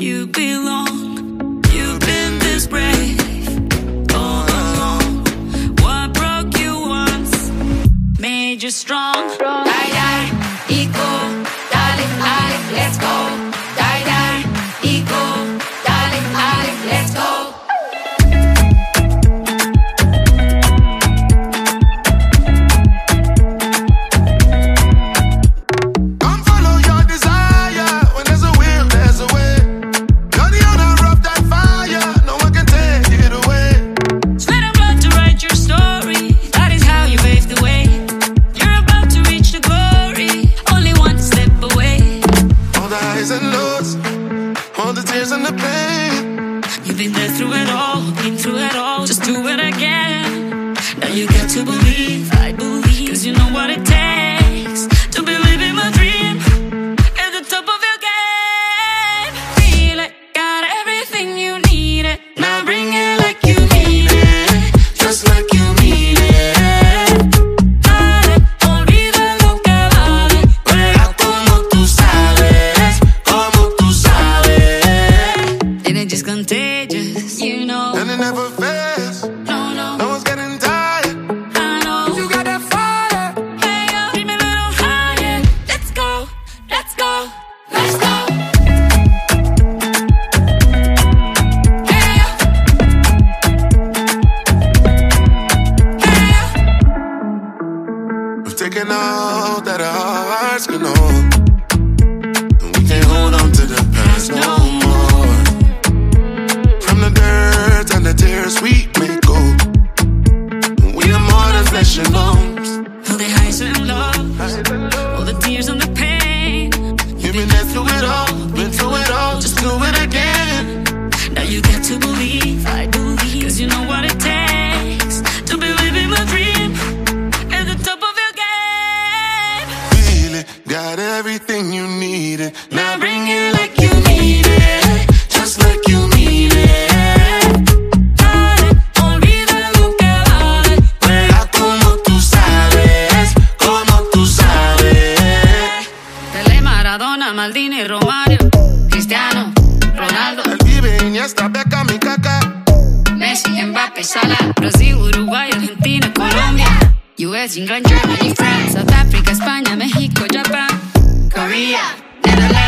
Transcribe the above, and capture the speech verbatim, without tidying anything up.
you belong. You've been this brave all along. What broke you once made you strong. Die, die, eco, darling, darling, let's go. Die, die, eco, darling, darling, let's go. Come follow your desire. When there's a will, there's a way. You're the owner of that fire. No one can take it away. Sweat and blood to write your story. That is how you pave the way. You're about to reach the glory. Only one step away. All the highs and lows, all the tears and the pain. You've been there through it all, been through it all. Just do it again. Now you got to believe, I believe. Cause you know what it takes to be living my dream at the top of your game. Feel it, got everything you need it. Now bring it like you need it, just like you need it. Dale, olvida lo que vale. Juega como tú sabes, como tú sabes. And it's just contagious, you know. And it never fades. No, no, No one's getting tired. I know. You got that fire. Hey, yo, keep me a little higher. Let's go, let's go, let's go. Hey, yo. Hey, yo. We've taken all that our hearts can hold, and we can't hold on to the past no more. From the dirt and the tears we may go, we are more than flesh and bones. All the highs and lows, all the tears and the pain. You've been there through it all, been through it all. Just do it again. Now you got to believe, I believe. Cause you know what it takes to be living my dream at the top of your game. Feel it, got everything you needed. Now bring it like you need it, just like you need it. Dale, olvida lo que vale. Juega como tú sabes, como tú sabes. Pelé, Maradona, Maldini, Romario, Cristiano, Ronaldo, El Vive, Iniesta, Beckham y Kaká. Messi, Mbappé, Salah, Brasil, Uruguay, Argentina, Colombia, U S, England, Germany, France, South Africa, España, México, Japan, Korea, Netherlands.